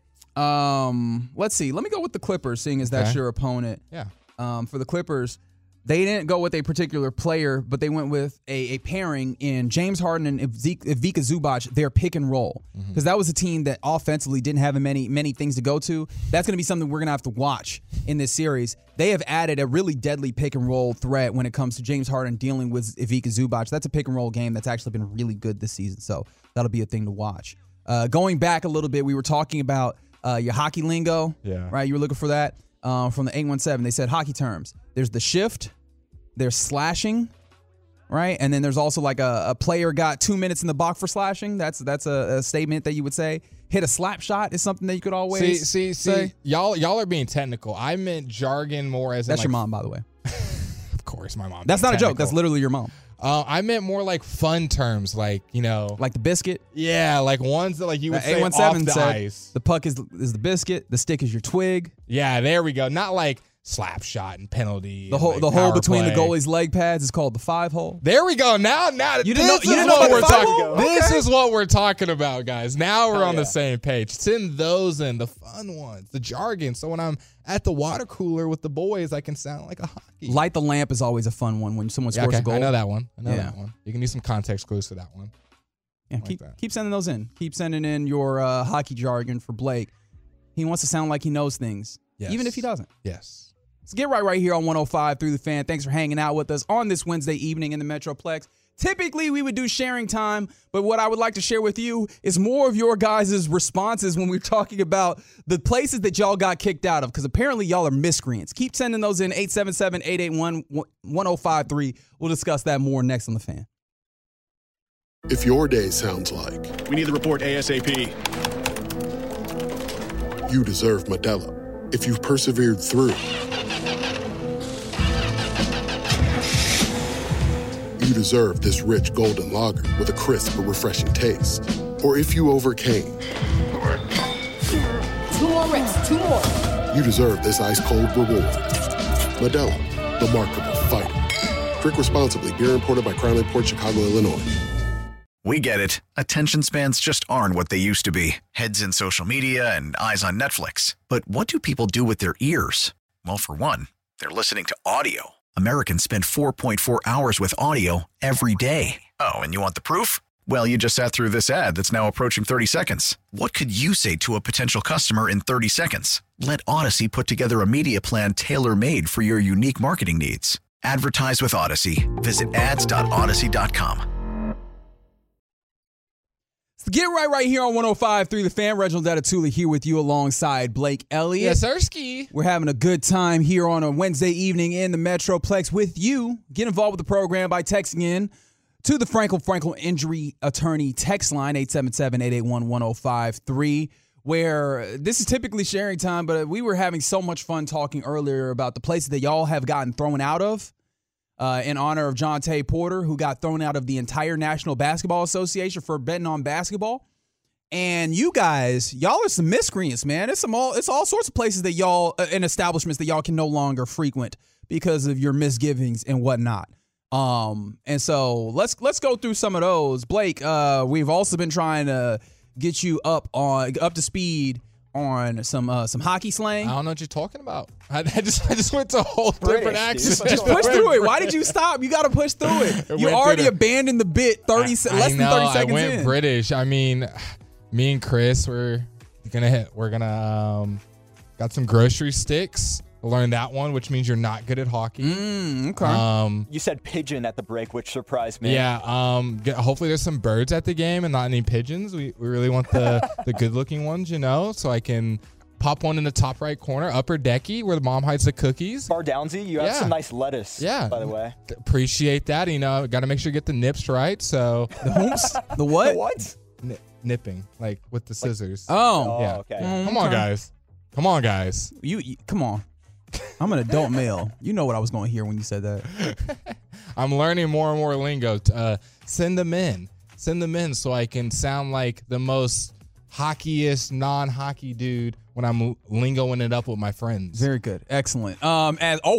S8: Let's see. Let me go with the Clippers, seeing as that's your opponent.
S9: Yeah.
S8: For the Clippers, they didn't go with a particular player, but they went with a pairing in James Harden and Ivica Zubac, their pick and roll. Because that was a team that offensively didn't have many things to go to. That's going to be something we're going to have to watch in this series. They have added a really deadly pick and roll threat when it comes to James Harden dealing with Ivica Zubac. That's a pick and roll game that's actually been really good this season, so that'll be a thing to watch. Going back a little bit, we were talking about your hockey lingo, right? You were looking for that from the 817. They said hockey terms. There's the shift, there's slashing, right? And then there's also like a player got 2 minutes in the box for slashing. That's a statement that you would say. Hit a slap shot is something that you could always say.
S9: Y'all are being technical. I meant jargon more as
S8: that's
S9: in
S8: your mom, by the way.
S9: Of course, my mom.
S8: That's not a joke. That's literally your mom.
S9: I meant more like fun terms, like,
S8: like the biscuit.
S9: Yeah, like ones that like you would say off the ice.
S8: The puck is the biscuit. The stick is your twig.
S9: Yeah, there we go. Not like slap shot and penalty.
S8: The hole between the goalie's leg pads is called the 5-hole.
S9: There we go. Now
S8: you didn't know what we're talking.
S9: This is what we're talking about, guys. Now we're on the same page. Send those in, the fun ones, the jargon. So when I'm at the water cooler with the boys, I can sound like a hockey.
S8: Light the lamp is always a fun one when someone scores a goal.
S9: I know that one. That one. You can use some context clues for that one.
S8: Yeah, keep sending those in. Keep sending in your hockey jargon for Blake. He wants to sound like he knows things, even if he doesn't.
S9: Yes.
S8: Let's get right here on 105 Through the Fan. Thanks for hanging out with us on this Wednesday evening in the Metroplex. Typically, we would do sharing time, but what I would like to share with you is more of your guys' responses when we're talking about the places that y'all got kicked out of, because apparently y'all are miscreants. Keep sending those in, 877-881-1053. We'll discuss that more next on The Fan.
S13: If your day sounds like,
S14: we need the report ASAP,
S13: you deserve Modelo. If you've persevered through, you deserve this rich golden lager with a crisp but refreshing taste. Or if you overcame.
S15: 2 more reps, 2 more.
S13: You deserve this ice-cold reward. Modelo, the Remarkable Fighter. Drink responsibly. Beer imported by Crown Imports, Chicago, Illinois.
S7: We get it. Attention spans just aren't what they used to be. Heads in social media and eyes on Netflix. But what do people do with their ears? Well, for one, they're listening to audio. Americans spend 4.4 hours with audio every day. Oh, and you want the proof? Well, you just sat through this ad that's now approaching 30 seconds. What could you say to a potential customer in 30 seconds? Let Odyssey put together a media plan tailor-made for your unique marketing needs. Advertise with Odyssey. Visit ads.odyssey.com.
S8: Get right here on 105 Through the Fan. Reginald Atatula here with you alongside Blake Elliott.
S9: Yes, sirski.
S8: We're having a good time here on a Wednesday evening in the Metroplex with you. Get involved with the program by texting in to the Frankel Injury Attorney text line, 877-881-1053, where this is typically sharing time, but we were having so much fun talking earlier about the places that y'all have gotten thrown out of. In honor of Jonte Porter, who got thrown out of the entire National Basketball Association for betting on basketball. And you guys, y'all are some miscreants, man. It's all sorts of places that y'all, and establishments that y'all can no longer frequent because of your misgivings and whatnot. And so let's go through some of those. Blake, we've also been trying to get you up to speed on some hockey slang.
S9: I don't know what you're talking about. I just went to a whole different accent.
S8: Just push through it. Why did you stop? You got to push through it. You already abandoned the bit less than 30 seconds in.
S9: I went British. I mean, me and Chris, we're gonna got some grocery sticks. Learned that one, which means you're not good at hockey.
S8: Okay.
S10: You said pigeon at the break, which surprised me.
S9: Yeah. Hopefully there's some birds at the game and not any pigeons. We really want the good-looking ones, so I can pop one in the top right corner, upper decky, where the mom hides the cookies.
S10: Bar Downsy, you have some nice lettuce.
S9: Yeah.
S10: By the way.
S9: Appreciate that. Got to make sure you get the nips right. So
S8: the whomps? The what?
S10: The what?
S9: Nipping, like with the scissors.
S8: Oh.
S9: Yeah.
S10: Okay.
S9: Come on, guys. Come on, guys.
S8: You come on. I'm an adult male. You know what I was going to hear when you said that.
S9: I'm learning more and more lingo. Send them in so I can sound like the most hockeyest non-hockey dude when I'm lingoing it up with my friends.
S8: Very good. Excellent. Wow.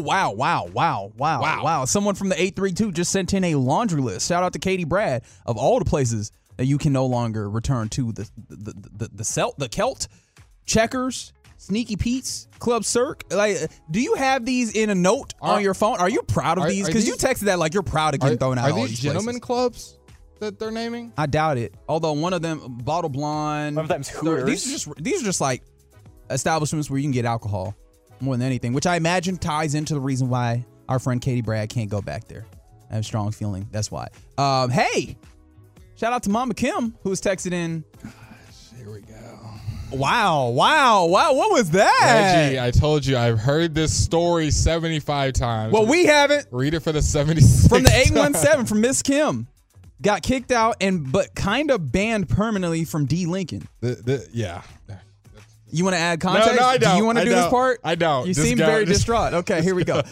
S8: Someone from the 832 just sent in a laundry list. Shout out to Katie Brad of all the places that you can no longer return to. The Celt, Checkers, Sneaky Pete's, Club Cirque. Like, do you have these in a note on your phone? Are you proud of these? Because you texted that like you're proud of getting thrown out of all these places.
S9: Are these gentlemen clubs that they're naming?
S8: I doubt it. Although one of them, Bottle Blonde.
S10: One of them's Hooters.
S8: These are just like establishments where you can get alcohol more than anything, which I imagine ties into the reason why our friend Katie Brad can't go back there. I have a strong feeling that's why. Hey, shout out to Mama Kim, who was texted in.
S9: Gosh, here we go.
S8: Wow. What was that?
S9: Reggie, I told you I've heard this story 75 times.
S8: Well, we haven't.
S9: Read it for the 76th
S8: From the 817
S9: time.
S8: from Miss Kim. Got kicked out but kind of banned permanently from D. Lincoln.
S9: Yeah.
S8: You want to add context?
S9: No, I don't.
S8: Do you want to do this part?
S9: I don't.
S8: You
S9: Just
S8: seem
S9: go.
S8: very distraught. Okay, here we go.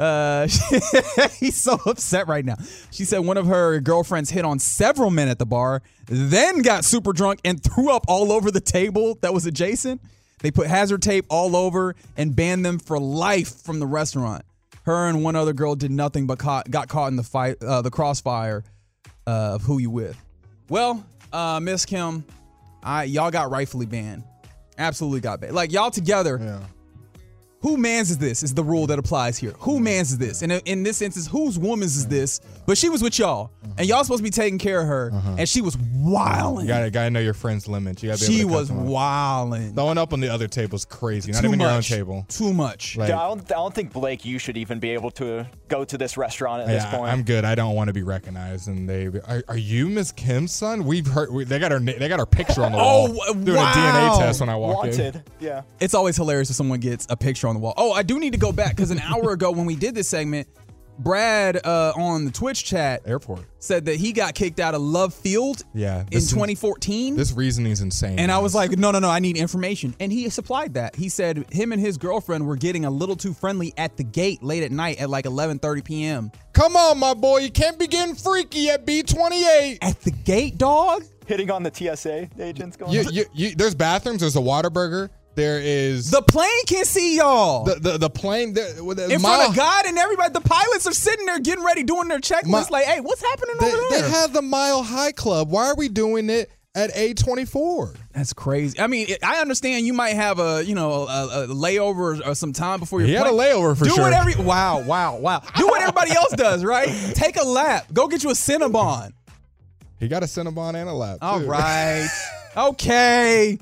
S8: He's so upset right now. She said one of her girlfriends hit on several men at the bar, then got super drunk and threw up all over the table that was adjacent. They put hazard tape all over and banned them for life from the restaurant. Her and one other girl did nothing but got caught in the fight, the crossfire of who you with. Well, Miss Kim, y'all got rightfully banned. Absolutely got banned. Like, y'all together.
S9: Yeah.
S8: Who mans is this is the rule that applies here. Who mans is this? And in this instance, whose woman's is this? But she was with y'all, and y'all supposed to be taking care of her, and she was wilding.
S9: You gotta know your friend's limits. You gotta be
S8: She
S9: able to
S8: was
S9: cut them off.
S8: wilding.
S9: Throwing up on the other table is crazy. Not
S8: Too
S9: even your own
S8: much.
S9: table.
S8: Too much.
S9: Like,
S10: I don't think, Blake, you should even be able to go to this restaurant at this point.
S9: I'm good. I don't want to be recognized. And are you Miss Kim's son? We've heard they got her picture on the wall. Doing a DNA test when I walk in.
S10: Wanted. Yeah.
S8: It's always hilarious if someone gets a picture on the wall. Oh, I do need to go back because an hour ago when we did this segment, Brad on the Twitch chat said that he got kicked out of Love Field in 2014.
S9: This reasoning is insane.
S8: And I was like, no, I need information. And he supplied that. He said him and his girlfriend were getting a little too friendly at the gate late at night at like 11:30 p.m.
S9: Come on, my boy. You can't be getting freaky at B28.
S8: At the gate, dog?
S10: Hitting on the TSA agents going on.
S9: There's bathrooms. There's a Whataburger. There is
S8: the plane can see y'all.
S9: The plane
S8: in front of God and everybody. The pilots are sitting there getting ready, doing their checklist. Like, hey, what's happening over there?
S9: They have the Mile High Club. Why are we doing it at A24?
S8: That's crazy. I mean, I understand you might have a layover or some time before
S9: He had a layover for sure.
S8: Wow. Do what everybody else does, right? Take a lap. Go get you a Cinnabon.
S9: He got a Cinnabon and a lap.
S8: All
S9: too.
S8: right. Okay.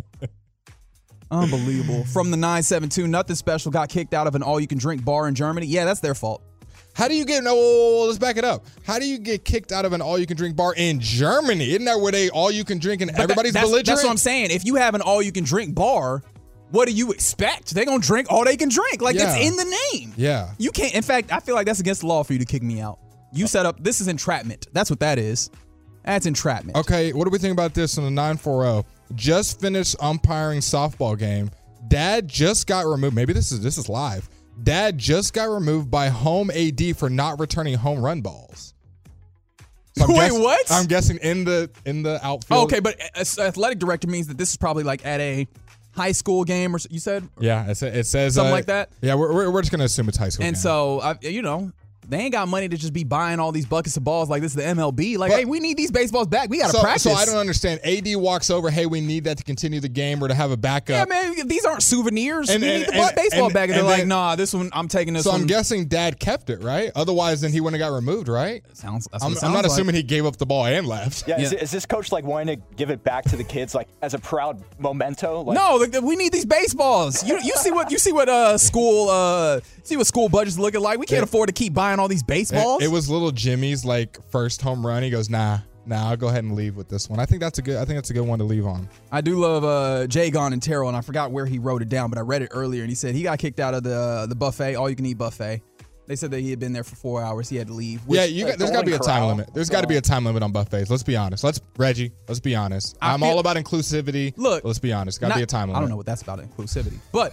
S8: Unbelievable. From the 972, Nothing Special got kicked out of an all-you-can-drink bar in Germany. Yeah, that's their fault.
S9: How do you get let's back it up. How do you get kicked out of an all-you-can-drink bar in Germany? Isn't that where they all-you-can-drink and everybody's belligerent?
S8: That's what I'm saying. If you have an all-you-can-drink bar, what do you expect? They're going to drink all they can drink. Like, it's in the name.
S9: Yeah.
S8: You can't. In fact, I feel like that's against the law for you to kick me out. You set up. This is entrapment. That's what that is. That's entrapment.
S9: Okay, what do we think about this on the 940? Just finished umpiring softball game. Dad just got removed. Maybe this is live. Dad just got removed by home AD for not returning home run balls. So
S8: what?
S9: I'm guessing in the outfield.
S8: Oh, okay, but athletic director means that this is probably like at a high school game, or you said?
S9: Yeah, it says
S8: something like that.
S9: Yeah, we're just gonna assume it's high school.
S8: And
S9: game.
S8: So they ain't got money to just be buying all these buckets of balls like this is the MLB. Like, hey, we need these baseballs back. We got to practice.
S9: So I don't understand. AD walks over, hey, we need that to continue the game or to have a backup.
S8: Yeah, man, these aren't souvenirs. We need the baseball bag. And they're like, nah, this one, I'm taking this one.
S9: So I'm guessing Dad kept it, right? Otherwise, then he wouldn't have got removed, right? I'm not assuming he gave up the ball and left.
S10: Yeah, is this coach like wanting to give it back to the kids like as a proud memento? Like,
S8: no, we need these baseballs. You see what school budgets looking like. We can't afford to keep buying all these baseballs.
S9: It was little Jimmy's first home run. He goes, nah, I'll go ahead and leave with this one. I think that's a good one to leave on.
S8: I do love Jay Gon and Terrell, and I forgot where he wrote it down, but I read it earlier, and he said he got kicked out of the buffet, all you can eat buffet. They said that he had been there for 4 hours. He had to leave.
S9: There's got to be a time limit. There's got to be a time limit on buffets. Let's be honest. Let's be honest. I'm all about inclusivity.
S8: Look,
S9: let's be honest. Got to be a time limit.
S8: I don't know what that's about, inclusivity, but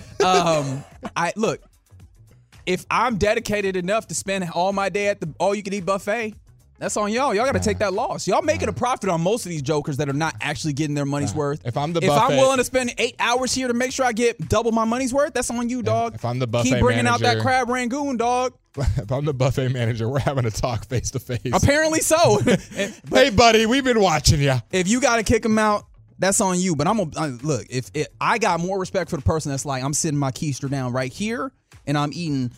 S8: if I'm dedicated enough to spend all my day at the all-you-can-eat buffet, that's on y'all. Y'all got to take that loss. Y'all making a profit on most of these jokers that are not actually getting their money's worth.
S9: If I'm
S8: willing to spend 8 hours here to make sure I get double my money's worth, that's on you, dog.
S9: If I'm the buffet
S8: keep bringing
S9: manager,
S8: out that crab rangoon, dog.
S9: If I'm the buffet manager, we're having a talk face to face.
S8: Apparently so.
S9: Hey, buddy, we've been watching you.
S8: If you got to kick them out, that's on you. But look. If I got more respect for the person that's like, I'm sitting my keister down right here, and I'm eating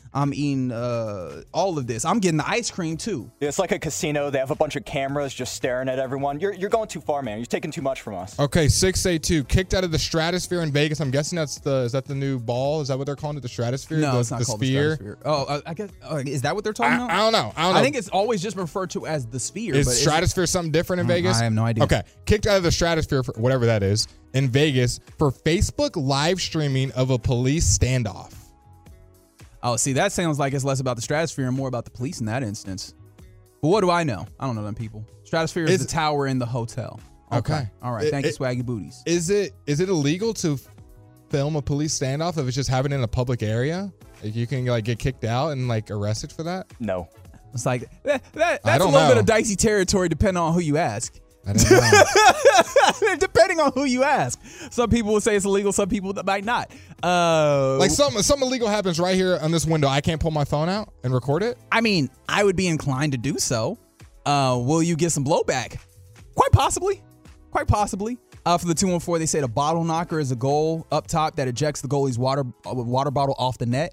S8: all of this. I'm getting the ice cream too.
S10: It's like a casino. They have a bunch of cameras just staring at everyone. You're going too far, man. You're taking too much from us.
S9: Okay, 682 kicked out of the Stratosphere in Vegas. I'm guessing is that the new ball? Is that what they're calling it? The Stratosphere?
S8: No, it's not called the Stratosphere. Oh, I guess is that what they're talking about?
S9: I don't know.
S8: I think it's always just referred to as the Sphere.
S9: Is Stratosphere something different in Vegas?
S8: I have no idea.
S9: Okay, kicked out of the Stratosphere for whatever that is in Vegas for Facebook live streaming of a police standoff.
S8: Oh, see, that sounds like it's less about the Stratosphere and more about the police in that instance. But what do I know? I don't know them people. Stratosphere is the tower in the hotel.
S9: Okay.
S8: All right. Thank you, Swaggy Booties.
S9: Is it illegal to film a police standoff if it's just happening in a public area? Like you can get kicked out and arrested for that?
S10: No.
S8: It's like that's a little bit of dicey territory depending on who you ask.
S9: I don't know.
S8: Depending on who you ask. Some people will say it's illegal, some people might not.
S9: Something illegal happens right here on this window. I can't pull my phone out and record it?
S8: I mean, I would be inclined to do so. Will you get some blowback? Quite possibly. For the 214, they said a bottle knocker is a goal up top that ejects the goalie's water bottle off the net.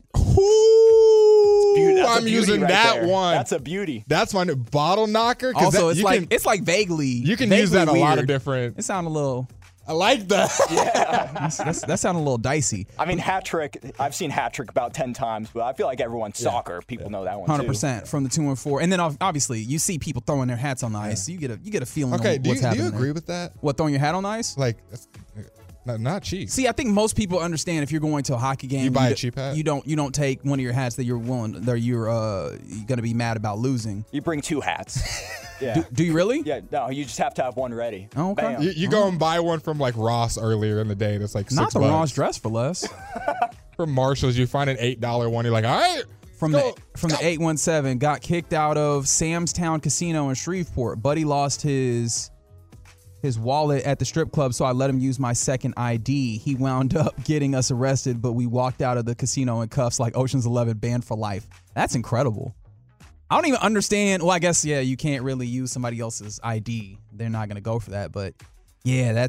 S10: Dude,
S9: I'm using
S10: right
S9: that
S10: there.
S9: one.
S10: That's a beauty.
S9: That's my new bottle knocker.
S8: Also, it's like vaguely.
S9: You can
S8: vaguely
S9: use that a lot of
S8: weird.
S9: different.
S8: It sounded a little.
S9: I like that.
S10: Yeah.
S8: that sounded a little dicey.
S10: I mean, hat trick. I've seen hat trick about 10 times, but I feel like everyone's soccer. People know that one
S8: 100% from the 214, and then obviously you see people throwing their hats on the ice, so you get a feeling.
S9: Okay,
S8: of
S9: do
S8: what's happening
S9: you agree
S8: there.
S9: with that?
S8: What, throwing your hat on the ice?
S9: Not cheap.
S8: See, I think most people understand if you're going to a hockey game,
S9: you buy a cheap hat.
S8: You don't take one of your hats that you're going to be mad about losing.
S10: You bring 2 hats. Yeah.
S8: Do you really?
S10: Yeah. No, you just have to have one ready.
S8: Oh, okay.
S10: Bam.
S9: You go and buy one from Ross earlier in the day. That's like $6.
S8: Not the Ross dress for less.
S9: From Marshalls, you find an $8 one. You're like, all right.
S8: From the 817, got kicked out of Sam's Town Casino in Shreveport. Buddy lost his wallet at the strip club, so I let him use my second ID. He wound up getting us arrested, but we walked out of the casino in cuffs like Ocean's 11, banned for life. That's incredible. I don't even understand. Well, I guess, yeah, you can't really use somebody else's ID. They're not going to go for that. But, yeah, that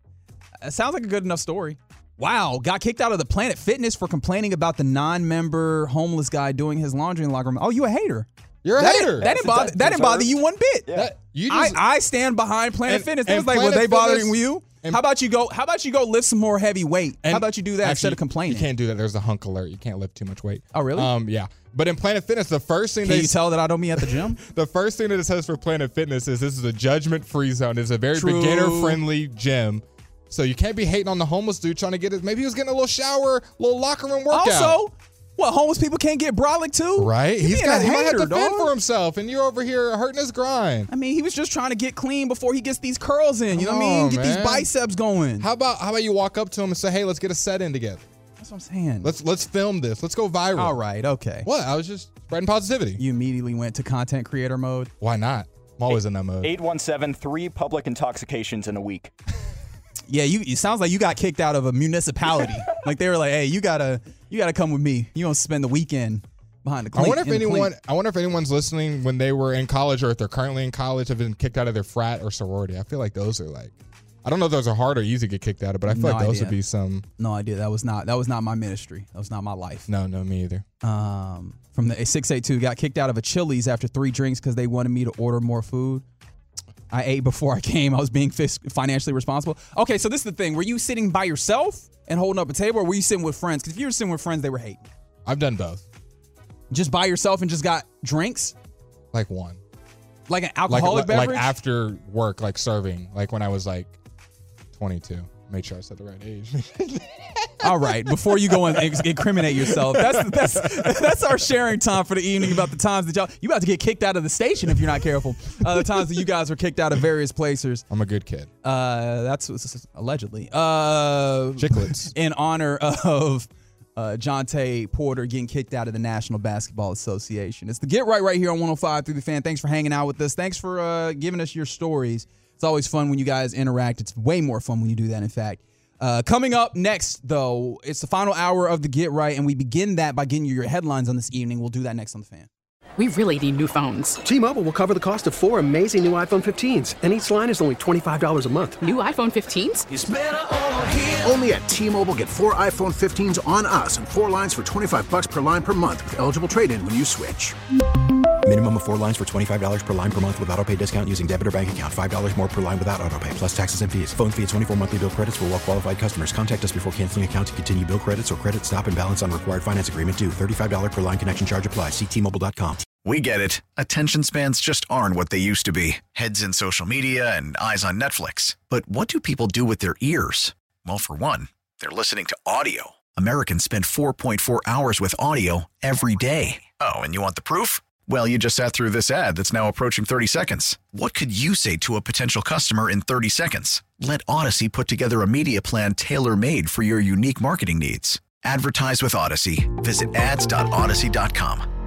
S8: sounds like a good enough story. Wow, got kicked out of the Planet Fitness for complaining about the non-member homeless guy doing his laundry in the locker room. Oh, you a hater.
S9: You're a hater.
S8: That didn't bother you one bit.
S10: Yeah.
S8: I stand behind Planet Fitness. It was like,
S9: Planet
S8: were they bothering
S9: Fitness,
S8: you? How about you go lift some more heavy weight? How about you do that instead of complaining?
S9: You can't do that. There's a hunk alert. You can't lift too much weight.
S8: Oh, really?
S9: Yeah. But in Planet Fitness, the first thing
S8: Can you tell that I don't be at the gym?
S9: The first thing that it says for Planet Fitness is this is a judgment-free zone. It's a very
S8: True.
S9: beginner-friendly gym. So you can't be hating on the homeless dude trying to get it. Maybe he was getting a little shower, little locker room workout.
S8: Also, what, homeless people can't get brolic too?
S9: Right?
S8: He
S9: He might have to fend
S8: dog.
S9: for himself, and you're over here hurting his grind.
S8: I mean, he was just trying to get clean before he gets these curls in. You know what I
S9: Come
S8: mean?
S9: on,
S8: Get these
S9: man.
S8: biceps going.
S9: How about you walk up to him and say, hey, let's get a set in together.
S8: That's what I'm saying.
S9: Let's film this. Let's go viral.
S8: All right, okay.
S9: What? I was just spreading positivity.
S8: You immediately went to content creator mode.
S9: Why not? I'm always in that mode.
S10: 817, 3 public intoxications in a week.
S8: Yeah, it sounds like you got kicked out of a municipality. Like they were like, hey, you gotta come with me. You don't spend the weekend behind the clink.
S9: I wonder if anyone's listening when they were in college or if they're currently in college have been kicked out of their frat or sorority. I feel like those are like, I don't know if those are hard or easy to get kicked out of, but I feel like those would be some.
S8: No idea. That was not my ministry. That was not my life.
S9: No, me either.
S8: From the 682, got kicked out of a Chili's after 3 drinks because they wanted me to order more food. I ate before I came. I was being financially responsible. Okay, so this is the thing. Were you sitting by yourself and holding up a table, or were you sitting with friends? Because if you were sitting with friends, they were hating.
S9: I've done both.
S8: Just by yourself and just got drinks?
S9: Like one.
S8: Like an alcoholic beverage?
S9: Like after work, like serving, like when I was like 22. Made sure I said the right age.
S8: All right, before you go and incriminate yourself, that's our sharing time for the evening about the times that you about to get kicked out of the station if you're not careful. The times that you guys were kicked out of various places.
S9: I'm a good kid.
S8: That's allegedly.
S9: Chiclets.
S8: In honor of Jonte Porter getting kicked out of the National Basketball Association. It's the Get Right here on 105 through the Fan. Thanks for hanging out with us. Thanks for giving us your stories. It's always fun when you guys interact. It's way more fun when you do that, in fact. Coming up next, though, it's the final hour of the Get Right, and we begin that by getting you your headlines on this evening. We'll do that next on The Fan.
S3: We really need new phones.
S4: T-Mobile will cover the cost of 4 amazing new iPhone 15s, and each line is only $25 a month.
S3: New iPhone 15s?
S5: It's better over here. Only at T-Mobile, get 4 iPhone 15s on us and 4 lines for $25 per line per month with eligible trade-in when you switch.
S6: Minimum of 4 lines for $25 per line per month with autopay discount using debit or bank account. $5 more per line without autopay, plus taxes and fees. Phone fee at 24 monthly bill credits for well-qualified customers. Contact us before canceling account to continue bill credits or credit stop and balance on required finance agreement due. $35 per line connection charge applies. See T-Mobile.com.
S7: We get it. Attention spans just aren't what they used to be. Heads in social media and eyes on Netflix. But what do people do with their ears? Well, for one, they're listening to audio. Americans spend 4.4 hours with audio every day. Oh, and you want the proof? Well, you just sat through this ad that's now approaching 30 seconds. What could you say to a potential customer in 30 seconds? Let Odyssey put together a media plan tailor-made for your unique marketing needs. Advertise with Odyssey. Visit ads.odyssey.com.